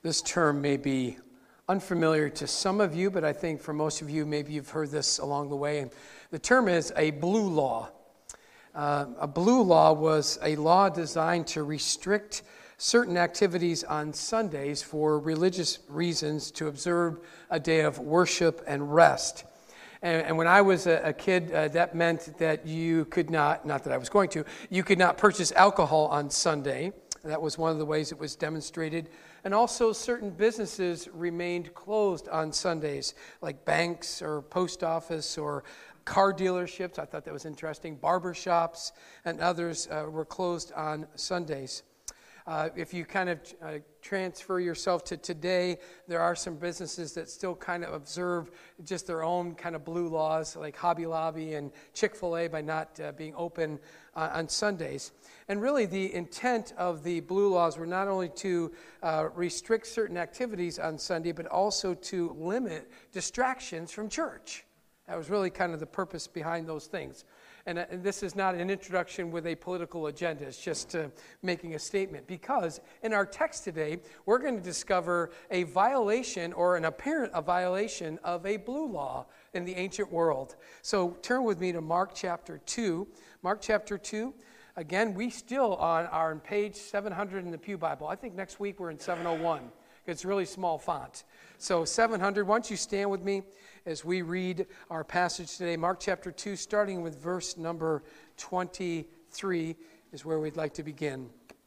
This term may be unfamiliar to some of you, but I think for most of you, maybe you've heard this along the way. And the term is a blue law. A blue law was a law designed to restrict certain activities on Sundays for religious reasons, to observe a day of worship and rest. And when I was a kid, that meant that you could not that I was going to, you could not purchase alcohol on Sunday. That was one of the ways it was demonstrated. And also certain businesses remained closed on Sundays, like banks or post office or car dealerships. I thought that was interesting. Barbershops and others were closed on Sundays. If you kind of transfer yourself to today, there are some businesses that still kind of observe just their own kind of blue laws, like Hobby Lobby and Chick-fil-A, by not being open on Sundays. And really the intent of the blue laws were not only to restrict certain activities on Sunday, but also to limit distractions from church. That was really kind of the purpose behind those things. And this is not an introduction with a political agenda. It's just making a statement. Because in our text today, we're going to discover a violation or an apparent violation of a blue law in the ancient world. So turn with me to Mark chapter 2. Mark chapter 2. Again, we still are on page 700 in the Pew Bible. I think next week we're in 701. It's really small font. So 700, why don't you stand with me as we read our passage today. Mark chapter 2, starting with verse number 23 is where we'd like to begin.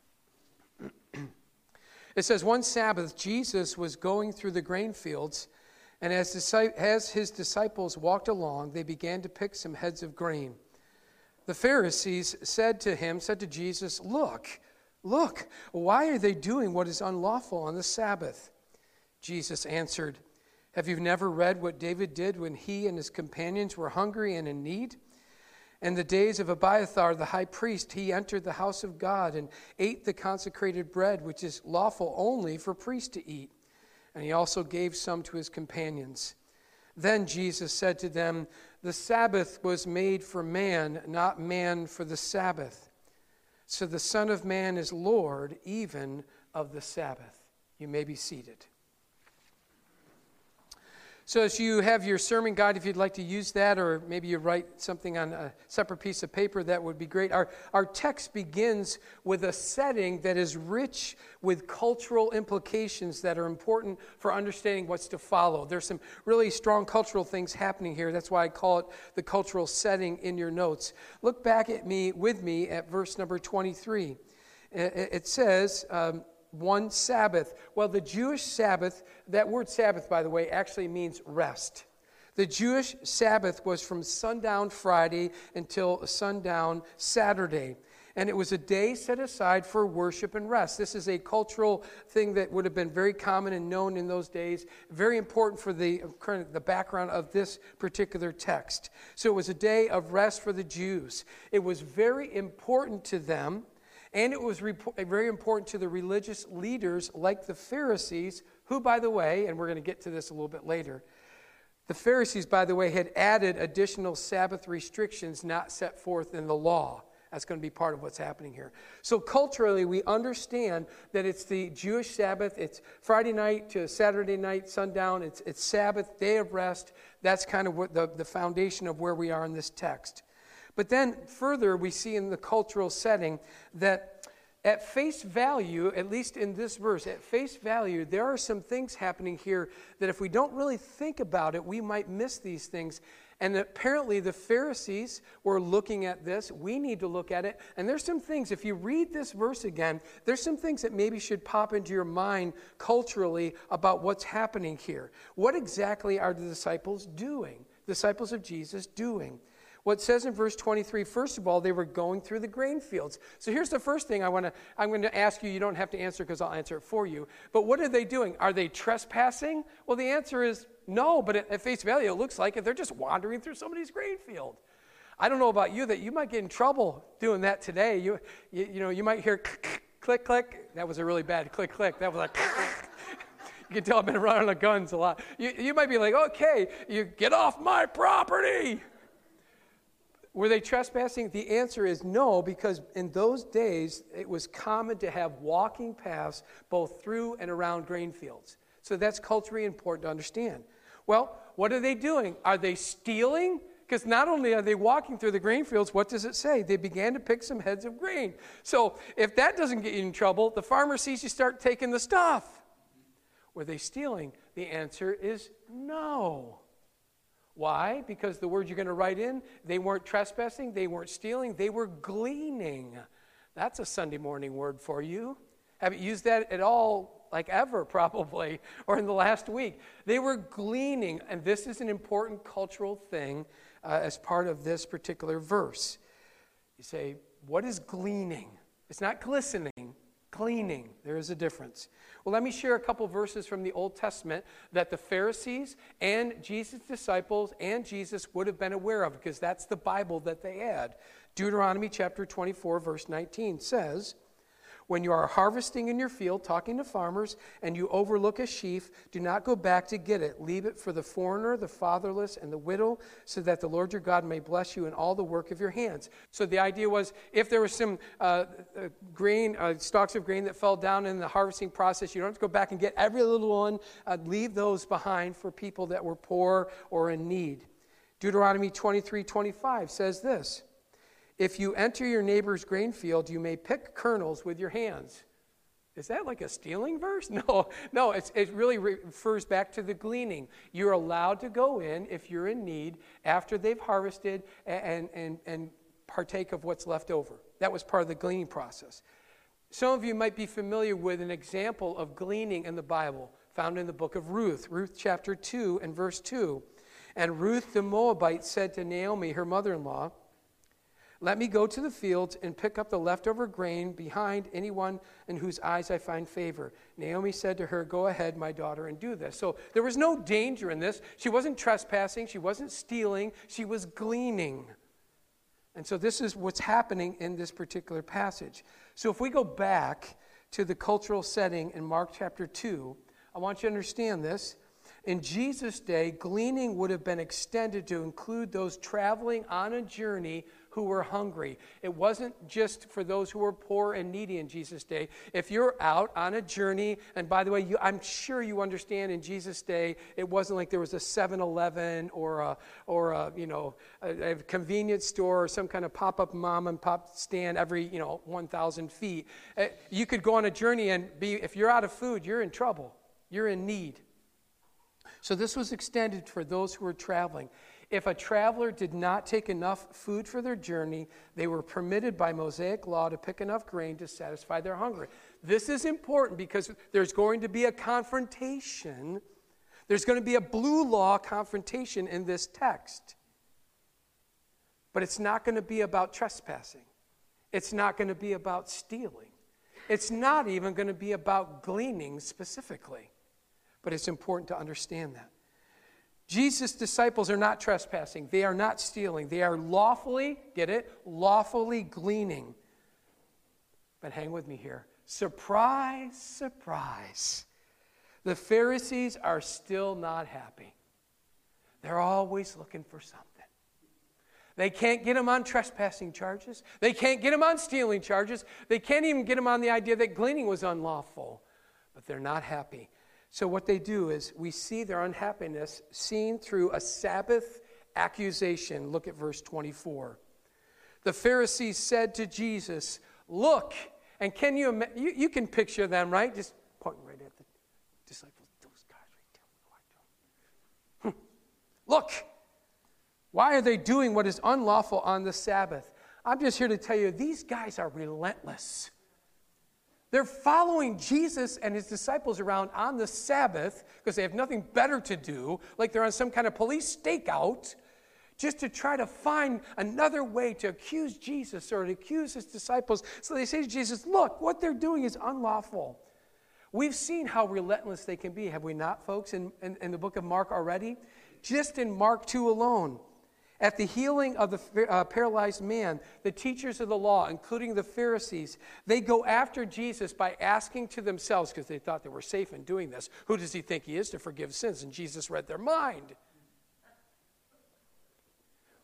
It says, one Sabbath, Jesus was going through the grain fields, and as his disciples walked along, they began to pick some heads of grain. The Pharisees said to Jesus, Look, why are they doing what is unlawful on the Sabbath? Jesus answered, Have you never read what David did when he and his companions were hungry and in need? In the days of Abiathar the high priest, he entered the house of God and ate the consecrated bread, which is lawful only for priests to eat. And he also gave some to his companions. Then Jesus said to them, The Sabbath was made for man, not man for the Sabbath. So the Son of Man is Lord even of the Sabbath. You may be seated. So as you have your sermon guide, if you'd like to use that, or maybe you write something on a separate piece of paper, that would be great. Our text begins with a setting that is rich with cultural implications that are important for understanding what's to follow. There's some really strong cultural things happening here. That's why I call it the cultural setting in your notes. Look back with me at verse number 23. It says, one Sabbath. Well, the Jewish Sabbath, that word Sabbath, by the way, actually means rest. The Jewish Sabbath was from sundown Friday until sundown Saturday. And it was a day set aside for worship and rest. This is a cultural thing that would have been very common and known in those days. Very important for the background of this particular text. So it was a day of rest for the Jews. It was very important to them. And it was very important to the religious leaders like the Pharisees, who, by the way, and we're going to get to this a little bit later, the Pharisees, by the way, had added additional Sabbath restrictions not set forth in the law. That's going to be part of what's happening here. So culturally, we understand that it's the Jewish Sabbath. It's Friday night to Saturday night, sundown. It's Sabbath, day of rest. That's kind of what the foundation of where we are in this text. But then further, we see in the cultural setting that at face value, at least in this verse, at face value, there are some things happening here that if we don't really think about it, we might miss these things. And apparently the Pharisees were looking at this. We need to look at it. And there's some things, if you read this verse again, there's some things that maybe should pop into your mind culturally about what's happening here. What exactly are the disciples doing? The disciples of Jesus doing? What it says in verse 23, first of all, they were going through the grain fields. So here's the first thing I'm going to ask you. You don't have to answer because I'll answer it for you. But what are they doing? Are they trespassing? Well, the answer is no, but at face value, it looks like it. They're just wandering through somebody's grain field. I don't know about you, that you might get in trouble doing that today. You might hear click, click. That was a really bad click, click. That was like you can tell I've been around the guns a lot. You might be like, okay, you get off my property. Were they trespassing? The answer is no, because in those days, it was common to have walking paths both through and around grain fields. So that's culturally important to understand. Well, what are they doing? Are they stealing? Because not only are they walking through the grain fields, what does it say? They began to pick some heads of grain. So if that doesn't get you in trouble, the farmer sees you start taking the stuff. Were they stealing? The answer is no. Why? Because the word you're going to write in, they weren't trespassing, they weren't stealing, they were gleaning. That's a Sunday morning word for you. Haven't used that at all, like ever probably, or in the last week. They were gleaning, and this is an important cultural thing as part of this particular verse. You say, what is gleaning? It's not glistening, gleaning. There is a difference. Well, let me share a couple verses from the Old Testament that the Pharisees and Jesus' disciples and Jesus would have been aware of, because that's the Bible that they had. Deuteronomy chapter 24, verse 19 says, when you are harvesting in your field, talking to farmers, and you overlook a sheaf, do not go back to get it. Leave it for the foreigner, the fatherless, and the widow, so that the Lord your God may bless you in all the work of your hands. So the idea was, if there was some grain, stalks of grain that fell down in the harvesting process, you don't have to go back and get every little one. Leave those behind for people that were poor or in need. Deuteronomy 23:25 says this, if you enter your neighbor's grain field, you may pick kernels with your hands. Is that like a stealing verse? No, it really refers back to the gleaning. You're allowed to go in if you're in need after they've harvested and partake of what's left over. That was part of the gleaning process. Some of you might be familiar with an example of gleaning in the Bible found in the book of Ruth, Ruth chapter 2 and verse 2. And Ruth the Moabite said to Naomi, her mother-in-law, let me go to the fields and pick up the leftover grain behind anyone in whose eyes I find favor. Naomi said to her, go ahead, my daughter, and do this. So there was no danger in this. She wasn't trespassing. She wasn't stealing. She was gleaning. And so this is what's happening in this particular passage. So if we go back to the cultural setting in Mark chapter 2, I want you to understand this. In Jesus' day, gleaning would have been extended to include those traveling on a journey who were hungry. It wasn't just for those who were poor and needy in Jesus' day. If you're out on a journey, and by the way, I'm sure you understand in Jesus' day, it wasn't like there was a 7-Eleven or a convenience store or some kind of pop-up mom and pop stand every 1,000 feet. You could go on a journey and if you're out of food, you're in trouble. You're in need. So this was extended for those who were traveling. If a traveler did not take enough food for their journey, they were permitted by Mosaic law to pick enough grain to satisfy their hunger. This is important because there's going to be a confrontation. There's going to be a blue law confrontation in this text. But it's not going to be about trespassing. It's not going to be about stealing. It's not even going to be about gleaning specifically. But it's important to understand that. Jesus' disciples are not trespassing. They are not stealing. They are lawfully, get it? Lawfully gleaning. But hang with me here. Surprise, surprise. The Pharisees are still not happy. They're always looking for something. They can't get them on trespassing charges. They can't get them on stealing charges. They can't even get them on the idea that gleaning was unlawful. But they're not happy. So what they do is we see their unhappiness seen through a Sabbath accusation. Look at verse 24. The Pharisees said to Jesus, look, and can you can picture them, right? Just pointing right at the disciples. Those guys right there. Look, why are they doing what is unlawful on the Sabbath? I'm just here to tell you, these guys are relentless. They're following Jesus and his disciples around on the Sabbath because they have nothing better to do, like they're on some kind of police stakeout, just to try to find another way to accuse Jesus or to accuse his disciples. So they say to Jesus, look, what they're doing is unlawful. We've seen how relentless they can be, have we not, folks, in the book of Mark already? Just in Mark 2 alone. At the healing of the paralyzed man, the teachers of the law, including the Pharisees, they go after Jesus by asking to themselves, because they thought they were safe in doing this, who does he think he is to forgive sins? And Jesus read their mind.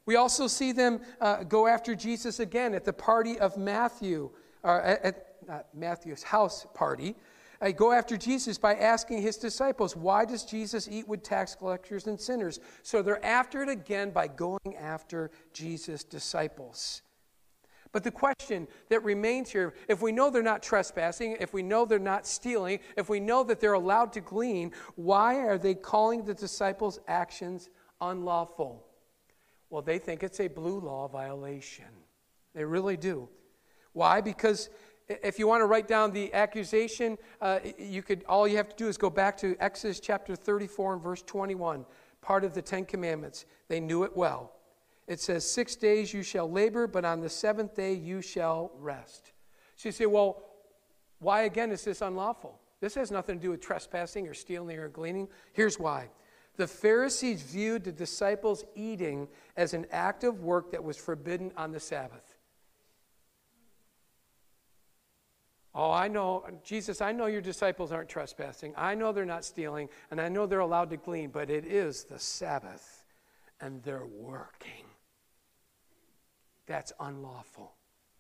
We also see them go after Jesus again at the party of Matthew, or at Matthew's house party. Go after Jesus by asking his disciples, why does Jesus eat with tax collectors and sinners? So they're after it again by going after Jesus' disciples. But the question that remains here, if we know they're not trespassing, if we know they're not stealing, if we know that they're allowed to glean, why are they calling the disciples' actions unlawful? Well, they think it's a blue law violation. They really do. Why? Because if you want to write down the accusation, all you have to do is go back to Exodus chapter 34 and verse 21, part of the Ten Commandments. They knew it well. It says, 6 days you shall labor, but on the seventh day you shall rest. So you say, well, why again is this unlawful? This has nothing to do with trespassing or stealing or gleaning. Here's why. The Pharisees viewed the disciples' eating as an act of work that was forbidden on the Sabbath. Oh, I know, Jesus, I know your disciples aren't trespassing. I know they're not stealing, and I know they're allowed to glean, but it is the Sabbath, and they're working. That's unlawful.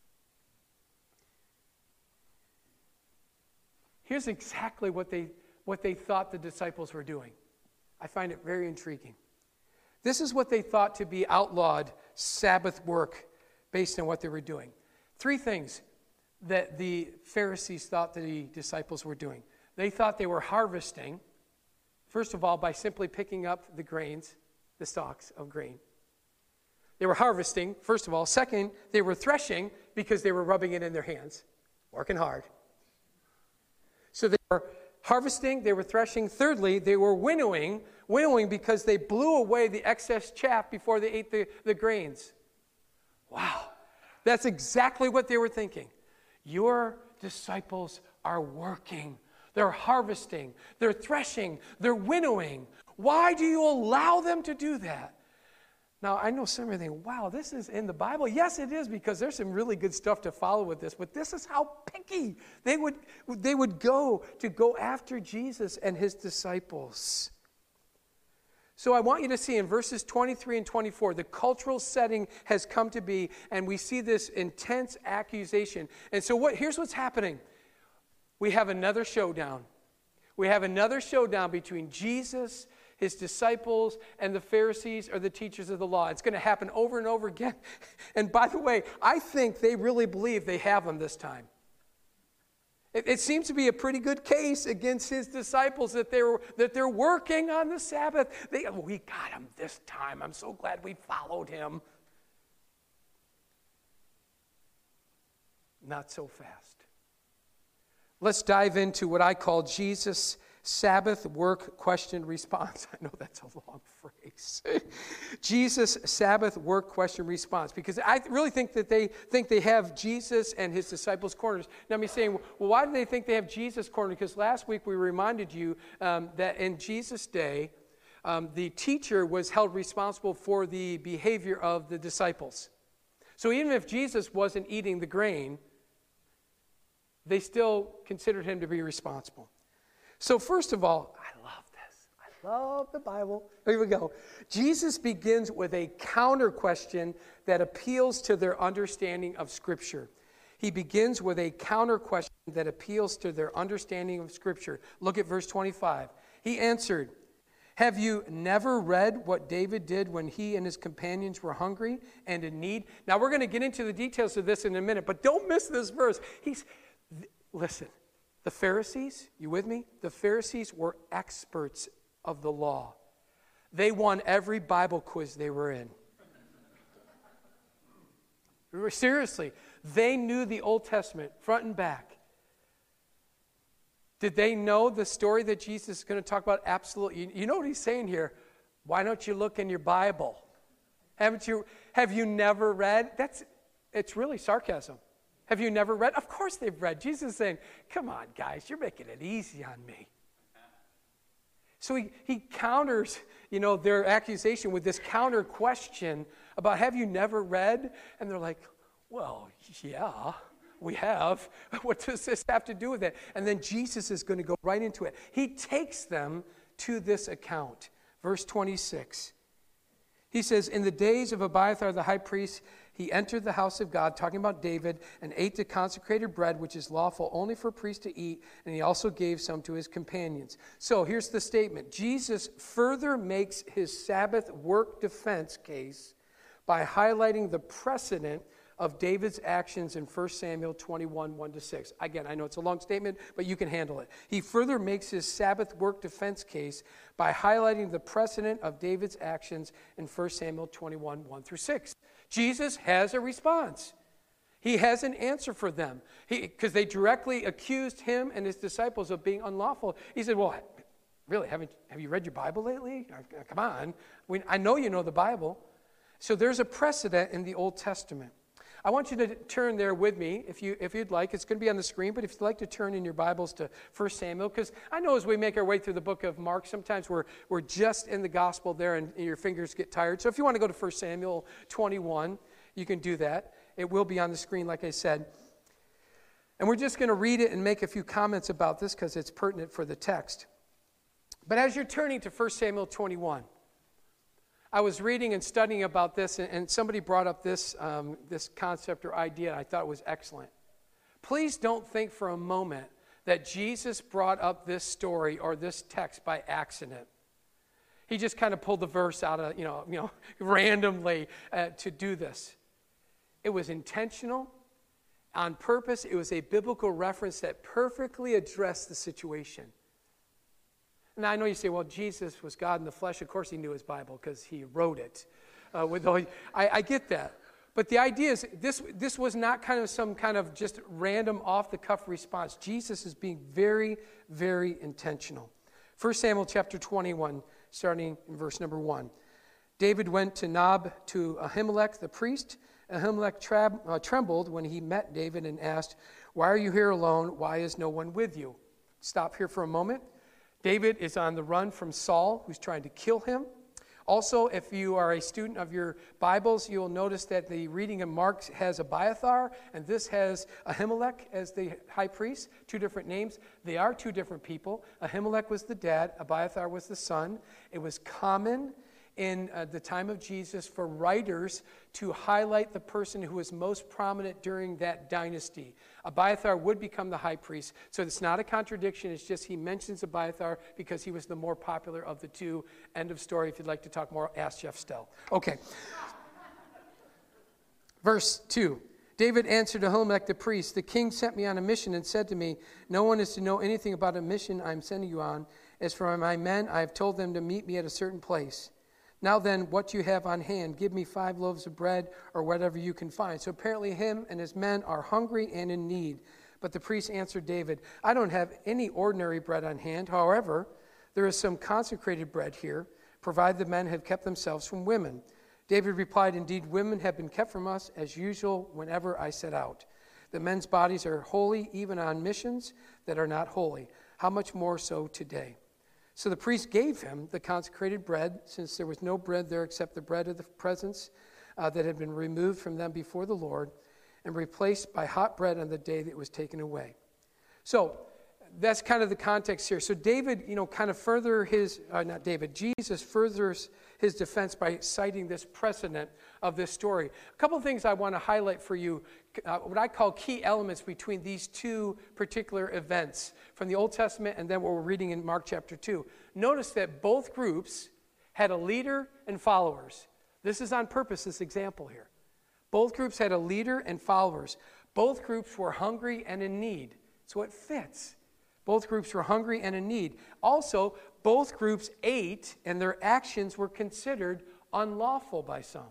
Here's exactly what they thought the disciples were doing. I find it very intriguing. This is what they thought to be outlawed Sabbath work based on what they were doing. 3 things that the Pharisees thought the disciples were doing. They thought they were harvesting, first of all, by simply picking up the grains, the stalks of grain. They were harvesting, first of all. Second, they were threshing because they were rubbing it in their hands, working hard. So they were harvesting, they were threshing. Thirdly, they were winnowing because they blew away the excess chaff before they ate the grains. Wow, that's exactly what they were thinking. Your disciples are working. They're harvesting. They're threshing. They're winnowing. Why do you allow them to do that? Now, I know some of you think, wow, this is in the Bible. Yes, it is, because there's some really good stuff to follow with this. But this is how picky they would go after Jesus and his disciples. So I want you to see in verses 23 and 24, the cultural setting has come to be, and we see this intense accusation. And so here's what's happening. We have another showdown. We have another showdown between Jesus, his disciples, and the Pharisees, or the teachers of the law. It's going to happen over and over again. And by the way, I think they really believe they have him this time. It seems to be a pretty good case against his disciples that they're working on the Sabbath. We got him this time. I'm so glad we followed him. Not so fast. Let's dive into what I call Jesus' Sabbath work question response. I know that's a long phrase. Jesus' Sabbath work question response. Because I really think that they have Jesus and his disciples corners. Now, me saying, well, why do they think they have Jesus cornered? Because last week we reminded you that in Jesus' day, the teacher was held responsible for the behavior of the disciples. So even if Jesus wasn't eating the grain, they still considered him to be responsible. So first of all, I love this. I love the Bible. Here we go. Jesus begins with a counter question that appeals to their understanding of Scripture. He begins with a counter question that appeals to their understanding of Scripture. Look at verse 25. He answered, "Have you never read what David did when he and his companions were hungry and in need?" Now, we're going to get into the details of this in a minute, but don't miss this verse. Listen. The Pharisees, you with me? The Pharisees were experts of the law. They won every Bible quiz they were in. Seriously, they knew the Old Testament front and back. Did they know the story that Jesus is going to talk about? Absolutely. You know what he's saying here? Why don't you look in your Bible? Have you never read? It's really sarcasm. Have you never read? Of course they've read. Jesus is saying, come on, guys, you're making it easy on me. So he counters, their accusation with this counter question about, have you never read? And they're like, well, yeah, we have. What does this have to do with it? And then Jesus is going to go right into it. He takes them to this account. Verse 26. He says, in the days of Abiathar the high priest, he entered the house of God, talking about David, and ate the consecrated bread, which is lawful only for priests to eat, and he also gave some to his companions. So here's the statement. Jesus further makes his Sabbath work defense case by highlighting the precedent of David's actions in 1 Samuel 21, 1-6. Again, I know it's a long statement, but you can handle it. He further makes his Sabbath work defense case by highlighting the precedent of David's actions in 1 Samuel 21, 1-6. Jesus has a response. He has an answer for them. Because they directly accused him and his disciples of being unlawful. He said, well, really, have you read your Bible lately? Come on. I know you know the Bible. So there's a precedent in the Old Testament. I want you to turn there with me, if you'd like. It's going to be on the screen, but if you'd like to turn in your Bibles to 1 Samuel, because I know as we make our way through the book of Mark, sometimes we're just in the gospel there and your fingers get tired. So if you want to go to 1 Samuel 21, you can do that. It will be on the screen, like I said. And we're just going to read it and make a few comments about this because it's pertinent for the text. But as you're turning to 1 Samuel 21, I was reading and studying about this, and somebody brought up this concept or idea, and I thought it was excellent. Please don't think for a moment that Jesus brought up this story or this text by accident. He just kind of pulled the verse out of, randomly to do this. It was intentional, on purpose. It was a biblical reference that perfectly addressed the situation. Now, I know you say, well, Jesus was God in the flesh. Of course he knew his Bible because he wrote it. I get that. But the idea is this was not kind of some kind of just random off-the-cuff response. Jesus is being very, very intentional. 1 Samuel chapter 21, starting in verse number 1. David went to Nob to Ahimelech the priest. Ahimelech trembled when he met David and asked, why are you here alone? Why is no one with you? Stop here for a moment. David is on the run from Saul, who's trying to kill him. Also, if you are a student of your Bibles, you'll notice that the reading in Mark has Abiathar, and this has Ahimelech as the high priest, two different names. They are two different people. Ahimelech was the dad, Abiathar was the son. It was common in the time of Jesus for writers to highlight the person who was most prominent during that dynasty. Abiathar would become the high priest, so it's not a contradiction. It's just he mentions Abiathar because he was the more popular of the two. End of story. If you'd like to talk more, ask Jeff Stell. Okay. Verse 2. David answered Ahimelech the priest, the king sent me on a mission and said to me, no one is to know anything about a mission I am sending you on. As for my men, I have told them to meet me at a certain place. Now then, what you have on hand, give me 5 loaves of bread or whatever you can find. So apparently him and his men are hungry and in need. But the priest answered David, I don't have any ordinary bread on hand. However, there is some consecrated bread here, provided the men have kept themselves from women. David replied, indeed, women have been kept from us as usual whenever I set out. The men's bodies are holy even on missions that are not holy. How much more so today? So the priest gave him the consecrated bread, since there was no bread there except the bread of the presence that had been removed from them before the Lord and replaced by hot bread on the day that it was taken away. So that's kind of the context here. So David, kind of Jesus furthers his defense by citing this precedent of this story. A couple of things I want to highlight for you, what I call key elements between these two particular events from the Old Testament and then what we're reading in Mark chapter 2. Notice that both groups had a leader and followers. This is on purpose, this example here. Both groups had a leader and followers. Both groups were hungry and in need. So it fits. Both groups were hungry and in need. Also, both groups ate and their actions were considered unlawful by some.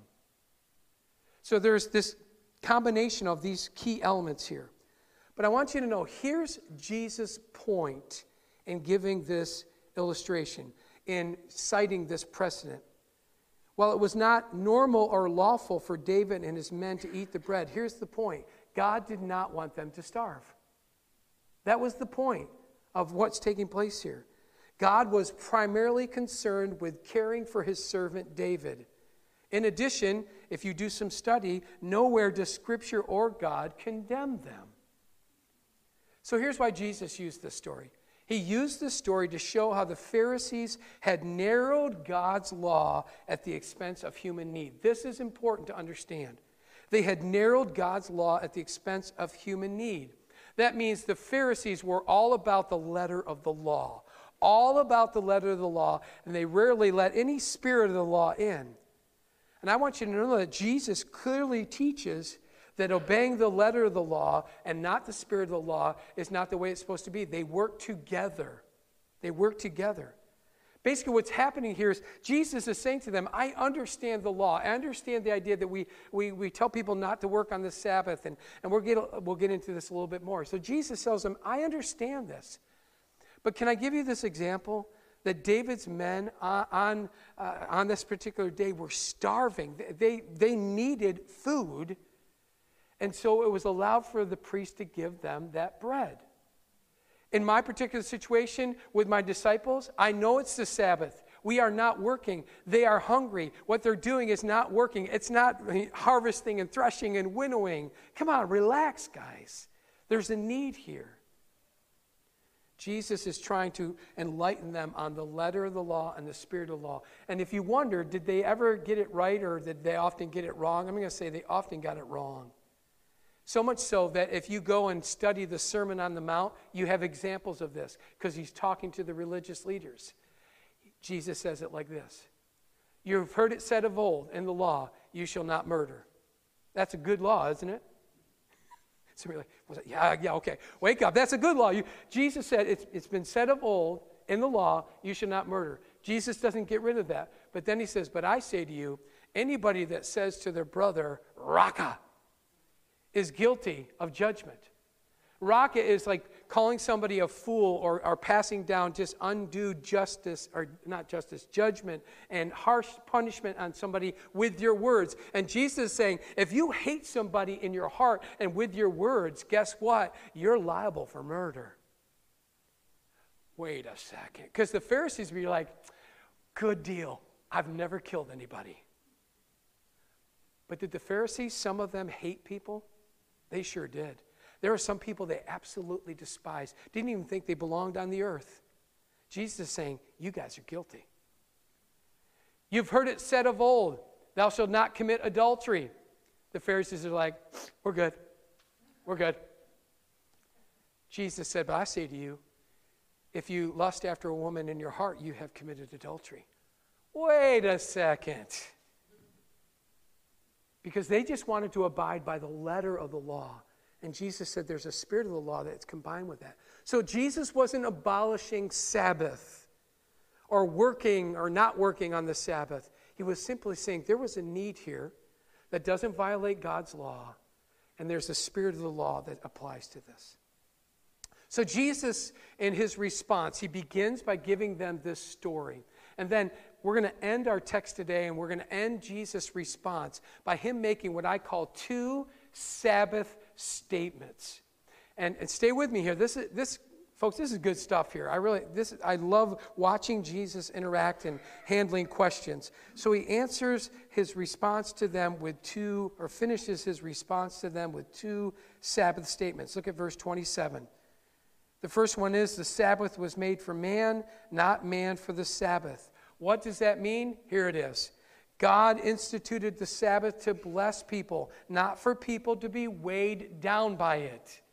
So there's this combination of these key elements here. But I want you to know, here's Jesus' point in giving this illustration, in citing this precedent. While it was not normal or lawful for David and his men to eat the bread, here's the point. God did not want them to starve. That was the point of what's taking place here. God was primarily concerned with caring for his servant David. In addition, if you do some study, nowhere does Scripture or God condemn them. So here's why Jesus used this story. He used this story to show how the Pharisees had narrowed God's law at the expense of human need. This is important to understand. They had narrowed God's law at the expense of human need. That means the Pharisees were all about the letter of the law, all about the letter of the law, and they rarely let any spirit of the law in. And I want you to know that Jesus clearly teaches that obeying the letter of the law and not the spirit of the law is not the way it's supposed to be. They work together. They work together. Basically, what's happening here is Jesus is saying to them, I understand the law. I understand the idea that we tell people not to work on the Sabbath, and we'll get into this a little bit more. So Jesus tells them, I understand this. But can I give you this example? That David's men on this particular day were starving. They needed food. And so it was allowed for the priest to give them that bread. In my particular situation with my disciples, I know it's the Sabbath. We are not working. They are hungry. What they're doing is not working. It's not harvesting and threshing and winnowing. Come on, relax, guys. There's a need here. Jesus is trying to enlighten them on the letter of the law and the spirit of the law. And if you wonder, did they ever get it right or did they often get it wrong? I'm going to say they often got it wrong. So much so that if you go and study the Sermon on the Mount, you have examples of this because he's talking to the religious leaders. Jesus says it like this. You've heard it said of old in the law, you shall not murder. That's a good law, isn't it? Somebody like, yeah, okay. Wake up. That's a good law. Jesus said it's been said of old in the law, you shall not murder. Jesus doesn't get rid of that. But then he says, but I say to you, anybody that says to their brother, Raka, is guilty of judgment. Raka is like calling somebody a fool or passing down just undue justice, or not justice, judgment and harsh punishment on somebody with your words. And Jesus is saying, if you hate somebody in your heart and with your words, guess what? You're liable for murder. Wait a second. Because the Pharisees would be like, good deal. I've never killed anybody. But did the Pharisees, some of them, hate people? They sure did. There are some people they absolutely despised, didn't even think they belonged on the earth. Jesus is saying, you guys are guilty. You've heard it said of old, thou shalt not commit adultery. The Pharisees are like, we're good. We're good. Jesus said, but I say to you, if you lust after a woman in your heart, you have committed adultery. Wait a second. Because they just wanted to abide by the letter of the law. And Jesus said there's a spirit of the law that's combined with that. So Jesus wasn't abolishing Sabbath or working or not working on the Sabbath. He was simply saying there was a need here that doesn't violate God's law. And there's a spirit of the law that applies to this. So Jesus, in his response, he begins by giving them this story. And then we're going to end our text today, and we're going to end Jesus' response by him making what I call two Sabbath statements. And stay with me here. Folks, this is good stuff here. I love watching Jesus interact and handling questions. So he answers his response to them with two, or finishes his response to them with two Sabbath statements. Look at verse 27. The first one is, the Sabbath was made for man, not man for the Sabbath. What does that mean? Here it is. God instituted the Sabbath to bless people, not for people to be weighed down by it.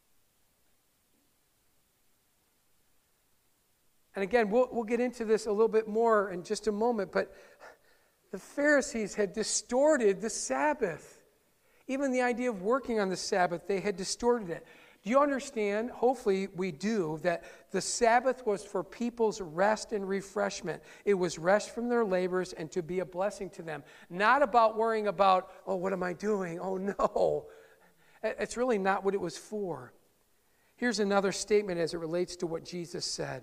And again, we'll get into this a little bit more in just a moment, but the Pharisees had distorted the Sabbath. Even the idea of working on the Sabbath, they had distorted it. Do you understand? Hopefully we do, that the Sabbath was for people's rest and refreshment. It was rest from their labors and to be a blessing to them. Not about worrying about, oh, what am I doing? Oh, no. It's really not what it was for. Here's another statement as it relates to what Jesus said.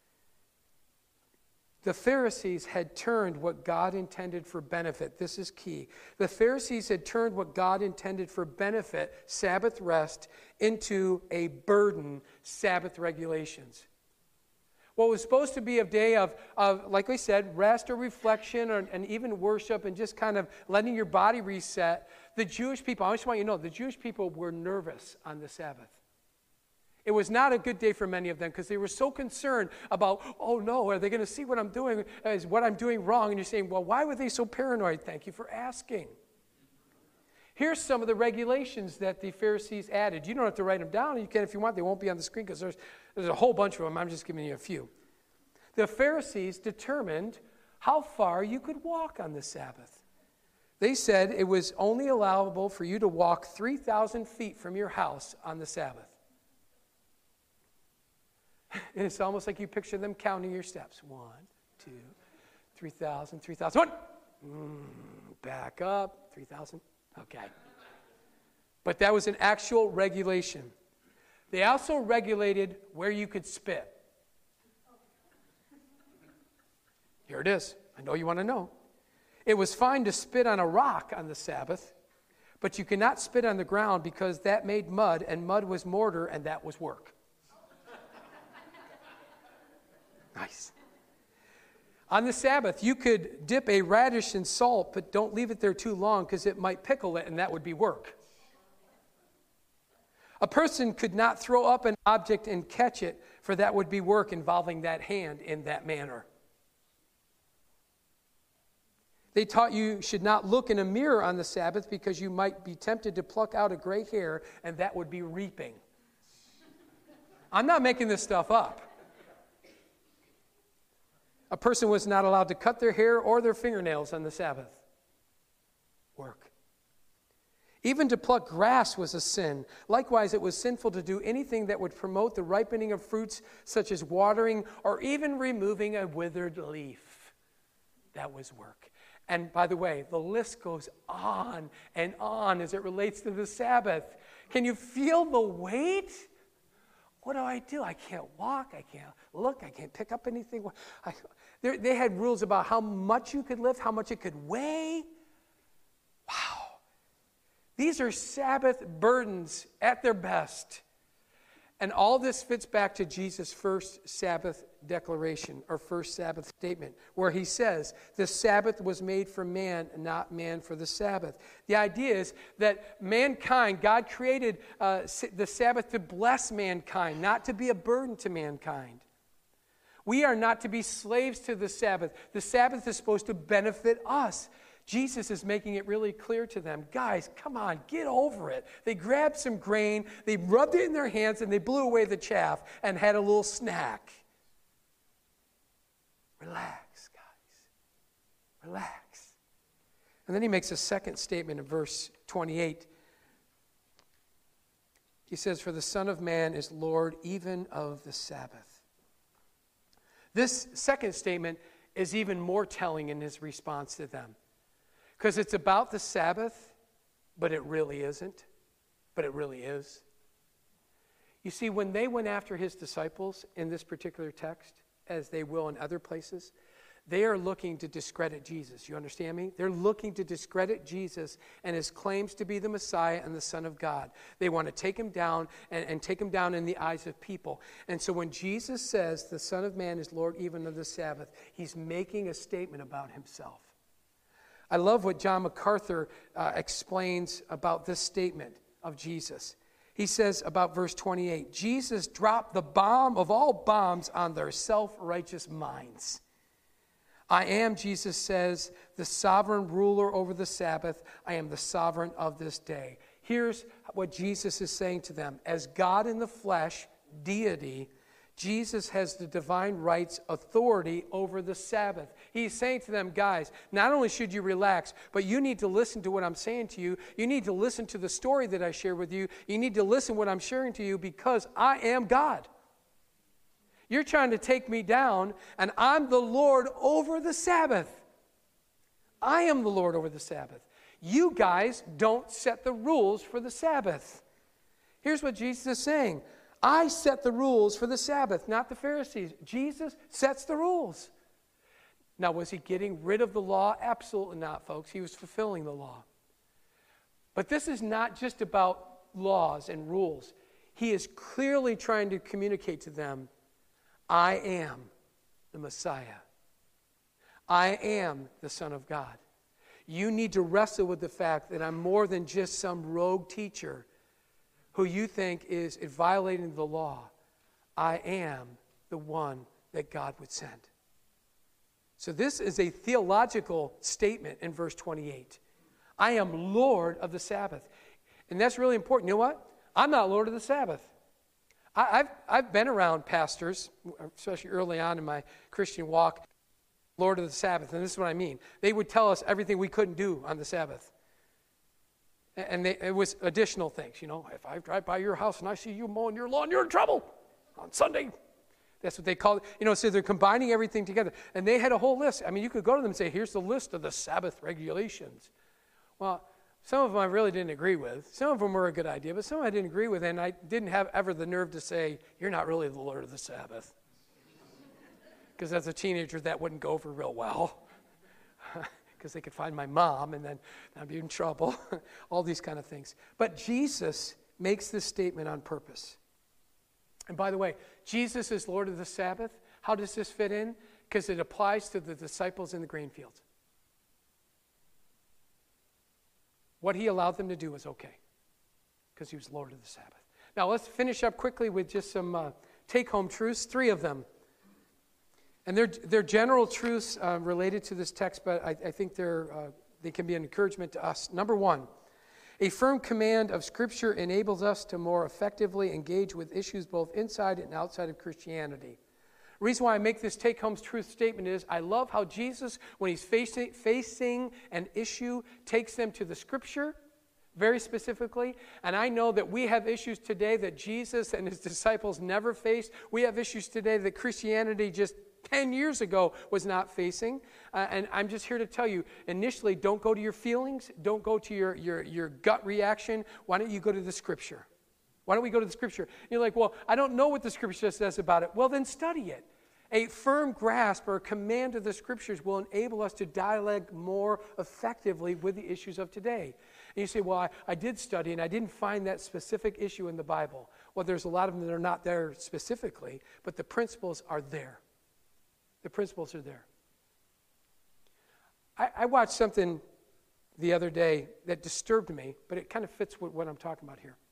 The Pharisees had turned what God intended for benefit. This is key. The Pharisees had turned what God intended for benefit, Sabbath rest, into a burden, Sabbath regulations. What was supposed to be a day of like we said, rest or reflection and even worship and just kind of letting your body reset, the Jewish people, I just want you to know, the Jewish people were nervous on the Sabbath. It was not a good day for many of them because they were so concerned about, oh no, are they going to see what I'm doing? Is what I'm doing wrong? And you're saying, well, why were they so paranoid? Thank you for asking. Here's some of the regulations that the Pharisees added. You don't have to write them down. You can if you want. They won't be on the screen because there's a whole bunch of them. I'm just giving you a few. The Pharisees determined how far you could walk on the Sabbath. They said it was only allowable for you to walk 3,000 feet from your house on the Sabbath. And it's almost like you picture them counting your steps. 1, 2, 3,000, 3,000. Back up, 3,000. Okay. But that was an actual regulation. They also regulated where you could spit. Here it is. I know you want to know. It was fine to spit on a rock on the Sabbath, but you cannot spit on the ground because that made mud, and mud was mortar, and that was work. Nice. On the Sabbath, you could dip a radish in salt, but don't leave it there too long because it might pickle it, and that would be work. A person could not throw up an object and catch it, for that would be work involving that hand in that manner. They taught you should not look in a mirror on the Sabbath because you might be tempted to pluck out a gray hair, and that would be reaping. I'm not making this stuff up. A person was not allowed to cut their hair or their fingernails on the Sabbath. Work. Even to pluck grass was a sin. Likewise, it was sinful to do anything that would promote the ripening of fruits, such as watering or even removing a withered leaf. That was work. And by the way, the list goes on and on as it relates to the Sabbath. Can you feel the weight? What do? I can't walk. I can't look. I can't pick up anything. They had rules about how much you could lift, how much it could weigh. Wow. These are Sabbath burdens at their best. And all this fits back to Jesus' first Sabbath declaration, or first Sabbath statement, where he says, the Sabbath was made for man, not man for the Sabbath. The idea is that mankind, God created the Sabbath to bless mankind, not to be a burden to mankind. We are not to be slaves to the Sabbath. The Sabbath is supposed to benefit us. Jesus is making it really clear to them. Guys, come on, get over it. They grabbed some grain, they rubbed it in their hands, and they blew away the chaff and had a little snack. Relax, guys. Relax. And then he makes a second statement in verse 28. He says, for the Son of Man is Lord even of the Sabbath. This second statement is even more telling in his response to them. Because it's about the Sabbath, but it really isn't. But it really is. You see, when they went after his disciples in this particular text, as they will in other places, they are looking to discredit Jesus. You understand me? They're looking to discredit Jesus and his claims to be the Messiah and the Son of God. They want to take him down and take him down in the eyes of people. And so when Jesus says the Son of Man is Lord even of the Sabbath, he's making a statement about himself. I love what John MacArthur explains about this statement of Jesus. He says about verse 28, Jesus dropped the bomb of all bombs on their self-righteous minds. I am, Jesus says, the sovereign ruler over the Sabbath. I am the sovereign of this day. Here's what Jesus is saying to them. As God in the flesh, deity, Jesus has the divine rights, authority over the Sabbath. He's saying to them, guys, not only should you relax, but you need to listen to what I'm saying to you. You need to listen to the story that I share with you. You need to listen to what I'm sharing to you because I am God. You're trying to take me down, and I'm the Lord over the Sabbath. I am the Lord over the Sabbath. You guys don't set the rules for the Sabbath. Here's what Jesus is saying. I set the rules for the Sabbath, not the Pharisees. Jesus sets the rules. Now, was he getting rid of the law? Absolutely not, folks. He was fulfilling the law. But this is not just about laws and rules. He is clearly trying to communicate to them, I am the Messiah. I am the Son of God. You need to wrestle with the fact that I'm more than just some rogue teacher who you think is violating the law, I am the one that God would send. So this is a theological statement in verse 28. I am Lord of the Sabbath. And that's really important. You know what? I'm not Lord of the Sabbath. I've been around pastors, especially early on in my Christian walk, Lord of the Sabbath. And this is what I mean. They would tell us everything we couldn't do on the Sabbath. And it was additional things. You know, if I drive by your house and I see you mowing your lawn, you're in trouble on Sunday. That's what they call it. You know, so they're combining everything together. And they had a whole list. I mean, you could go to them and say, here's the list of the Sabbath regulations. Well, some of them I really didn't agree with. Some of them were a good idea, but some I didn't agree with, and I didn't have ever the nerve to say, you're not really the Lord of the Sabbath. Because as a teenager, that wouldn't go over real well. Because they could find my mom, and then I'd be in trouble. All these kind of things. But Jesus makes this statement on purpose. And by the way, Jesus is Lord of the Sabbath. How does this fit in? Because it applies to the disciples in the grain fields. What he allowed them to do was okay, because he was Lord of the Sabbath. Now let's finish up quickly with just some take-home truths, 3 of them. And they're general truths related to this text, but I think they can be an encouragement to us. Number 1, a firm command of Scripture enables us to more effectively engage with issues both inside and outside of Christianity. The reason why I make this take-home truth statement is I love how Jesus, when he's facing an issue, takes them to the Scripture, very specifically. And I know that we have issues today that Jesus and his disciples never faced. We have issues today that Christianity just 10 years ago was not facing. And I'm just here to tell you, initially, don't go to your feelings. Don't go to your gut reaction. Why don't you go to the Scripture? Why don't we go to the Scripture? You're like, well, I don't know what the Scripture says about it. Well, then study it. A firm grasp or command of the Scriptures will enable us to dialogue more effectively with the issues of today. And you say, well, I did study and I didn't find that specific issue in the Bible. Well, there's a lot of them that are not there specifically, but the principles are there. The principles are there. I watched something the other day that disturbed me, but it kind of fits with what I'm talking about here.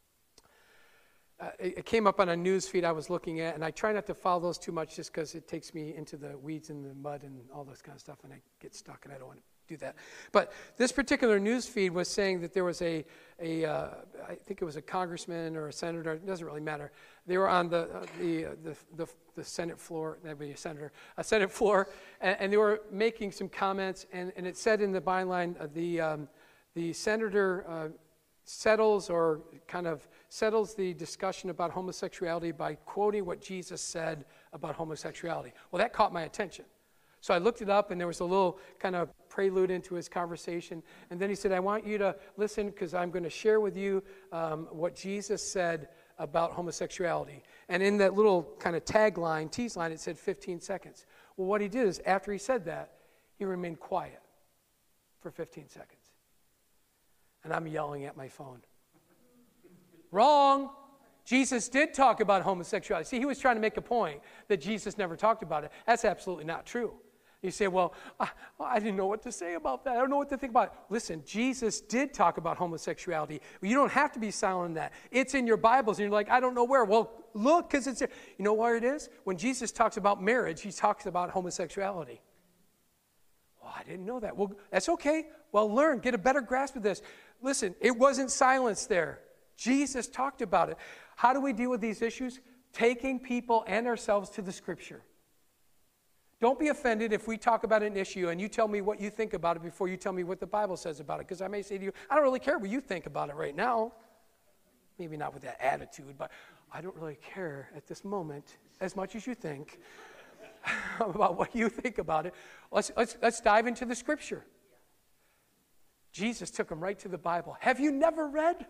It came up on a news feed I was looking at, and I try not to follow those too much just because it takes me into the weeds and the mud and all this kind of stuff, and I get stuck, and I don't want to do that. But this particular news feed was saying that there was I think it was a congressman or a senator, it doesn't really matter. They were on the Senate floor, that'd be a Senate floor, and they were making some comments, and it said in the byline, the senator settles the discussion about homosexuality by quoting what Jesus said about homosexuality. Well, that caught my attention. So I looked it up, and there was a little kind of prelude into his conversation. And then he said, I want you to listen because I'm going to share with you what Jesus said about homosexuality. And in that little kind of tagline, tease line, it said 15 seconds. Well, what he did is after he said that, he remained quiet for 15 seconds. And I'm yelling at my phone. Wrong. Jesus did talk about homosexuality. See, he was trying to make a point that Jesus never talked about it. That's absolutely not true. You say, well, I didn't know what to say about that. I don't know what to think about it. Listen, Jesus did talk about homosexuality. You don't have to be silent on that. It's in your Bibles, and you're like, I don't know where. Well, look, because it's there. You know where it is? When Jesus talks about marriage, he talks about homosexuality. Well, I didn't know that. Well, that's okay. Well, learn. Get a better grasp of this. Listen, it wasn't silence there. Jesus talked about it. How do we deal with these issues? Taking people and ourselves to the Scripture. Don't be offended if we talk about an issue and you tell me what you think about it before you tell me what the Bible says about it. Because I may say to you, I don't really care what you think about it right now. Maybe not with that attitude, but I don't really care at this moment as much as you think about what you think about it. Let's dive into the Scripture. Jesus took them right to the Bible. Have you never read?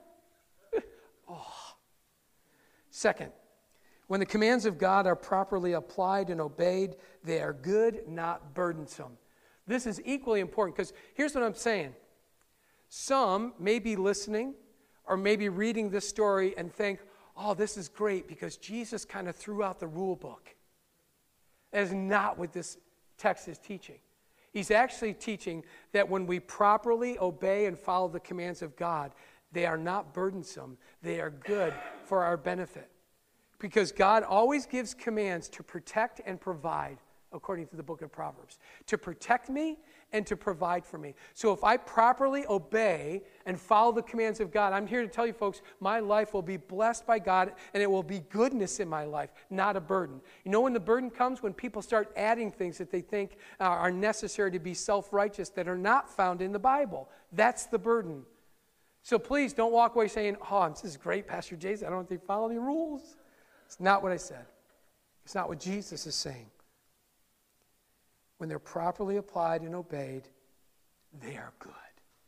Second, when the commands of God are properly applied and obeyed, they are good, not burdensome. This is equally important because here's what I'm saying. Some may be listening or maybe reading this story and think, oh, this is great because Jesus kind of threw out the rule book. That is not what this text is teaching. He's actually teaching that when we properly obey and follow the commands of God, They are not burdensome. They are good for our benefit. Because God always gives commands to protect and provide, according to the book of Proverbs. To protect me and to provide for me. So if I properly obey and follow the commands of God, I'm here to tell you folks, my life will be blessed by God and it will be goodness in my life, not a burden. You know when the burden comes? When people start adding things that they think are necessary to be self-righteous that are not found in the Bible. That's the burden. So please don't walk away saying, oh, this is great, Pastor Jason. I don't think they follow any rules. It's not what I said. It's not what Jesus is saying. When they're properly applied and obeyed, they are good.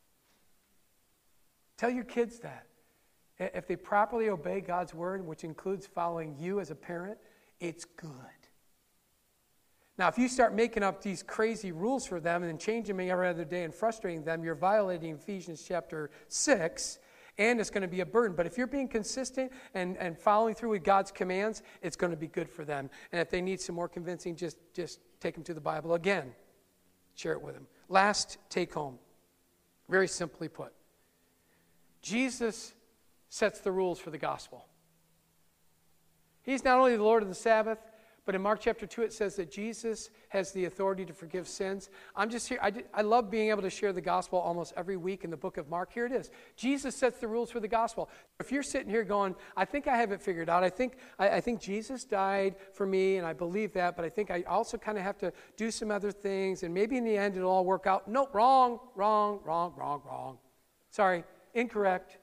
Tell your kids that. If they properly obey God's word, which includes following you as a parent, it's good. Now, if you start making up these crazy rules for them and then changing them every other day and frustrating them, you're violating Ephesians chapter 6, and it's going to be a burden. But if you're being consistent and following through with God's commands, it's going to be good for them. And if they need some more convincing, just take them to the Bible again. Share it with them. Last take home. Very simply put. Jesus sets the rules for the gospel. He's not only the Lord of the Sabbath, but in Mark chapter 2 it says that Jesus has the authority to forgive sins. I'm just here. I love being able to share the gospel almost every week in the book of Mark. Here it is. Jesus sets the rules for the gospel. If you're sitting here going, I think I have it figured out. I think Jesus died for me, and I believe that, but I think I also kind of have to do some other things, and maybe in the end it'll all work out. Nope, wrong. Sorry, incorrect.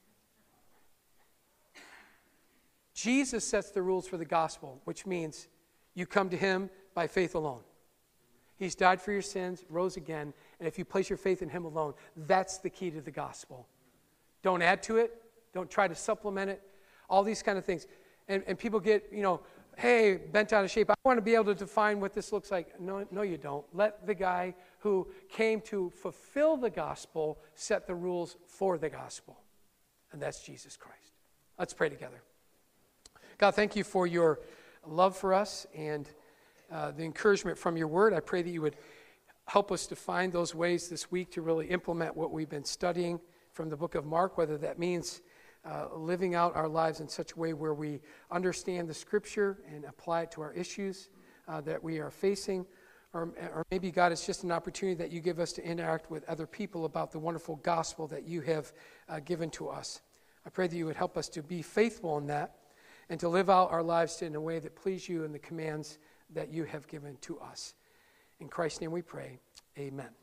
Jesus sets the rules for the gospel, which means you come to him by faith alone. He's died for your sins, rose again, and if you place your faith in him alone, that's the key to the gospel. Don't add to it. Don't try to supplement it. All these kind of things. And people get, hey, bent out of shape. I want to be able to define what this looks like. No, you don't. Let the guy who came to fulfill the gospel set the rules for the gospel. And that's Jesus Christ. Let's pray together. God, thank you for your love for us and the encouragement from your word. I pray that you would help us to find those ways this week to really implement what we've been studying from the book of Mark, whether that means living out our lives in such a way where we understand the scripture and apply it to our issues that we are facing, or maybe, God, it's just an opportunity that you give us to interact with other people about the wonderful gospel that you have given to us. I pray that you would help us to be faithful in that and to live out our lives in a way that please you and the commands that you have given to us. In Christ's name we pray, amen.